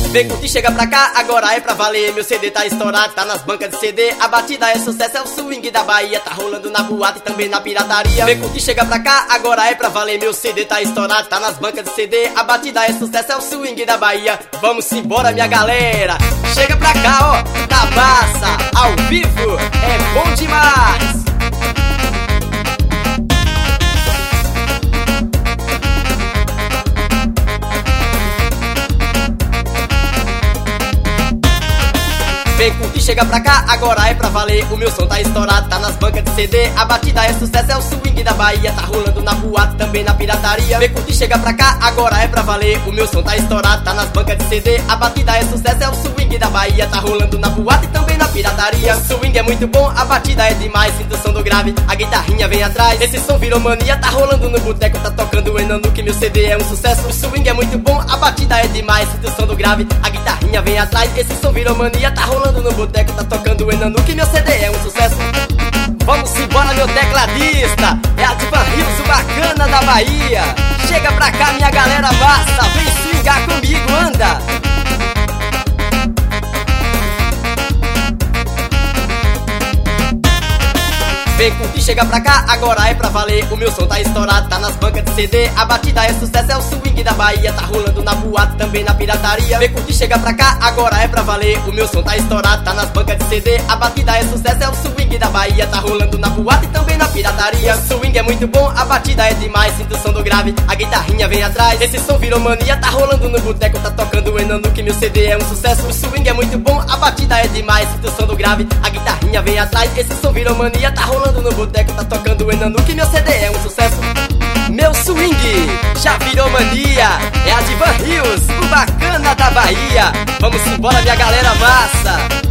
Vem curtir, chega pra cá, agora é pra valer. Meu CD tá estourado, tá nas bancas de CD. A batida é sucesso, é o swing da Bahia. Tá rolando na boate e também na pirataria. Vem curtir, chega pra cá, agora é pra valer. Meu CD tá estourado, tá nas bancas de CD. A batida é sucesso, é o swing da Bahia. Vamos embora, minha galera. Chega pra cá, ó, da massa, ao vivo, é bom demais. Vem curtir, chega pra cá, agora é pra valer. O meu som tá estourado, tá nas bancas de CD. A batida é sucesso, é o swing da Bahia. Tá rolando na boate, também na pirataria. Vem curtir, chega pra cá, agora é pra valer. O meu som tá estourado, tá nas bancas de CD. A batida é sucesso, é o swing da Bahia. Tá rolando na boate e também na pirataria. O swing é muito bom, a batida é demais. Sinto o som do grave, a guitarrinha vem atrás. Esse som virou mania, tá rolando no boteco. Tá tocando o Enano, que meu CD é um sucesso. O swing é muito bom, a batida é demais. Sinto o som do grave, a guitarrinha vem atrás. Esse som virou mania, tá rolando no boteco, tá tocando o Enanu, que meu CD é um sucesso. Vamos embora, meu tecladista, é a Divan Hills, o bacana da Bahia. Chega pra cá, minha galera massa, vem swingar comigo, anda. Vem curtir, chega pra cá, agora é pra valer. O meu som tá estourado, tá nas bancas de CD. A batida é sucesso, é o swing da Bahia. Tá rolando na boate, também na pirataria. Vem curtir, chega pra cá, agora é pra valer. O meu som tá estourado, tá nas bancas de CD. A batida é sucesso, é o swing da Bahia. Tá rolando na boate e também na pirataria. O swing é muito bom, a batida é demais. Sinto o som do grave, a guitarrinha vem atrás. Esse som virou mania, tá rolando no boteco. Tá tocando o Enanu, que meu CD é um sucesso. O swing é muito bom, a batida é demais. Sinto o som do grave, a guitarrinha vem atrás. Esse som virou mania, tá rolando no boteco, tá tocando o Enanu, que meu CD é um sucesso. Meu swing já virou mania, é a Divan Hills, o bacana da Bahia. Vamos embora, minha galera massa.